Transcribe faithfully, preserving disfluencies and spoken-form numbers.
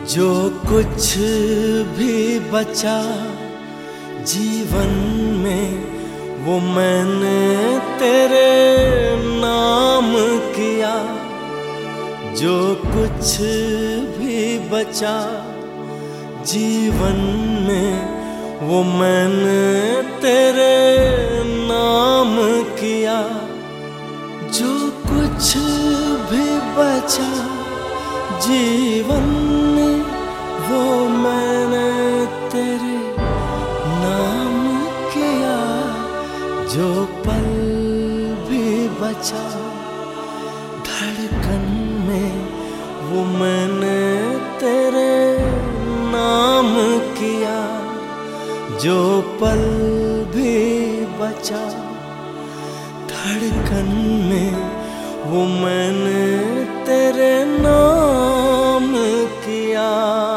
जो कुछ भी बचा जीवन में वो मैंने तेरे नाम किया। जो कुछ भी बचा जीवन में वो मैंने तेरे नाम किया। जो कुछ भी बचा जीवन में वो मैंने तेरे नाम किया। जो पल भी बचा धड़कन में वो मैंने तेरे नाम किया। जो पल भी बचा धड़कन में वो मैंने तेरे नाम किया।